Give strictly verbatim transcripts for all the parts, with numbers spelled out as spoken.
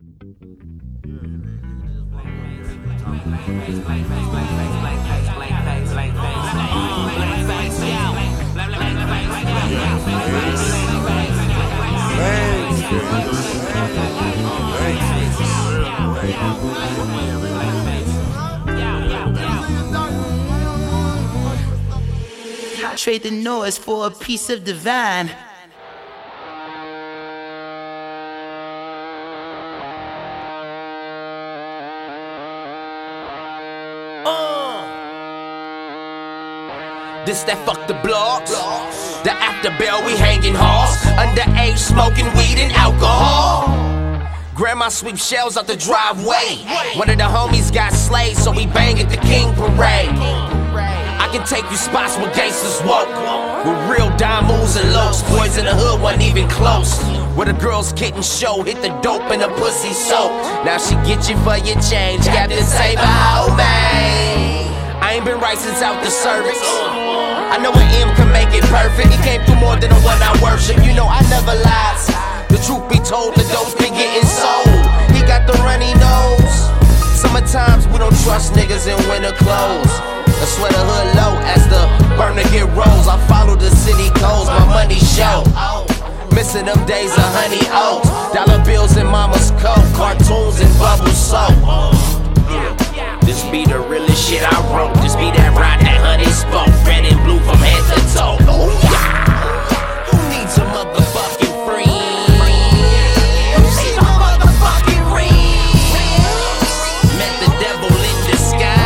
Trade the noise for a piece of divine. Uh. This that fuck the blogs. The after bell we hanging halls. Underage smoking weed and alcohol. Grandma sweep shells out the driveway. One of the homies got slayed, so we bang at the King Parade. I can take you spots where gangsters woke, with real dime moves and lows. Boys in the hood wasn't even close. Where the girls getting show, hit the dope and the pussy soap. Now she get you for your change, Captain Saber, oh man. I ain't been right since out the service. I know an M can make it perfect. He came through more than the one I worship. You know I never lies. The truth be told, the dope's been getting sold. He got the runny nose. Sometimes we don't trust niggas in winter clothes. I swear the hood low as the burner get rolls. I follow the city codes, my money show. Missing them days of honey oats, dollar bills in mama's coat, cartoons and bubble soap. This be the realest shit I wrote. This be that ride that honey spoke, red and blue from head to toe. Who needs a motherfucking friend? Who see my motherfucking rings? Met the devil in disguise.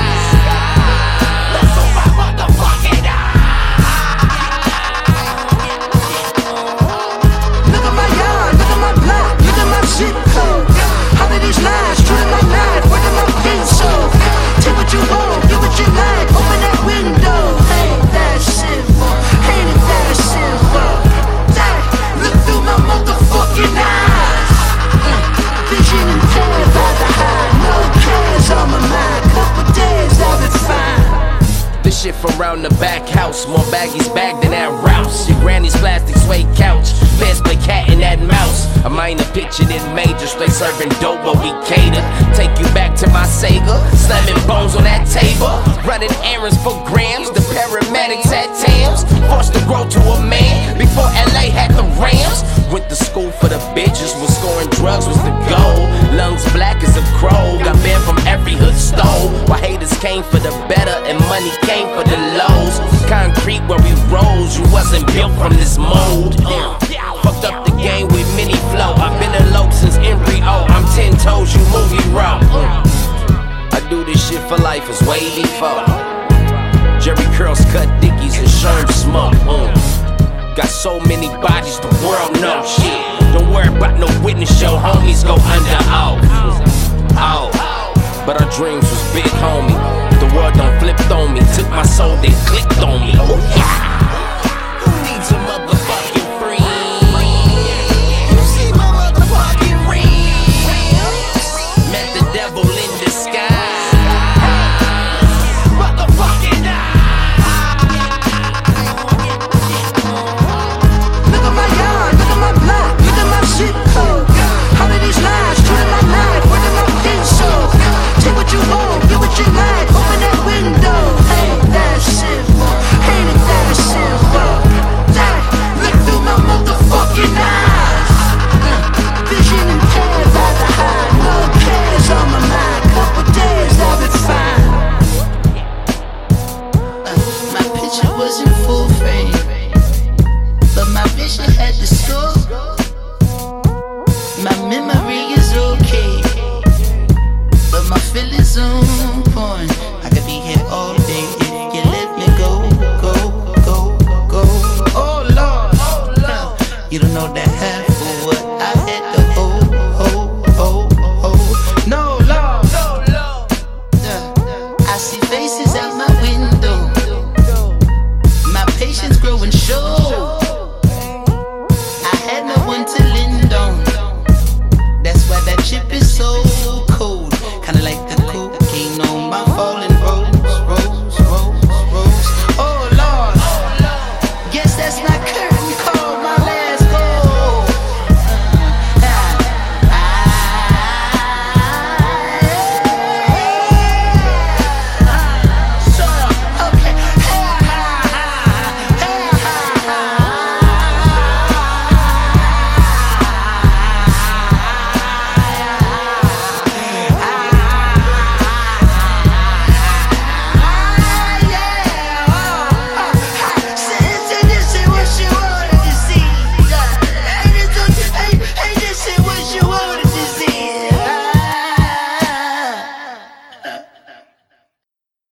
Zip code. How did these lies turn my life? Where did my pencil? Take what you want, do what you like. Open that window. Ain't that simple? Ain't it that simple? Dad, look through my motherfucking eyes. Mm. Vision impaired by the high. No cares on my mind. Couple days I'll be fine. This shit from round the back house. More baggies bagged than that Rouse. Your granny's plastic suede couch. Best play cat and that mouse. A minor picture in major. Straight serving dope but we cater. Take you back to my Sega. Slamming bones on that table. Running errands for grams. The paramedics had Tams. Forced to grow to a man before L A had the Rams. Went to school for the bitches. Was scoring drugs was the goal. Lungs black as a crow. Got banned from every hood stole. While haters came for the better and money came for the lows. Concrete where we rose. You wasn't built from this mold. uh. Fucked up the game with mini flow. I've been alone since embryo. I'm ten toes, you movie raw. uh. I do this shit for life, it's way before Jerry curls, cut dickies, and sherm smoke. uh. Got so many bodies, the world knows shit. Don't worry about no witness, your homies go under oath. Oh, but our dreams was big, homie. The world done flipped on me. Took my soul, then clicked on me. Who needs a motherfucking friend? Who see my motherfucking rings? Met the devil in disguise. Motherfucking Look at my yard, look at my block, look at my zip code. How did these lies turn my life? Where did my pencil? Take what you want, do what you like. Open that window. Ain't that simple? Ain't it that simple? Dad, look through my motherfucking eyes. Mm. Vision impaired by the high. No cares on my mind. Couple days I'll be fine. Uh, my picture was in full frame, but my vision had the score. My memory is okay, but my feelings on